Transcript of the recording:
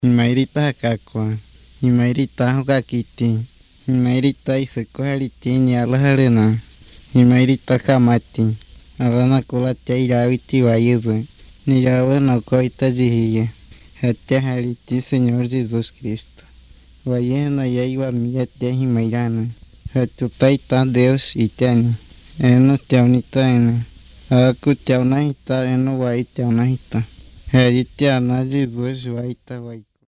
Imairita hakakwa, imairita hukakiti, imairita iseko hariti nialaharena, imairita kamati, avana kulatia iraviti vayudo, niravana coitadihia, até hariti Senhor Jesus Cristo. Vayena yaiwa miatia himairana, hatutaita Deus itani, eno tiaunita ene, aku tiaunahita eno vai tiaunahita, haritia na Jesus vai.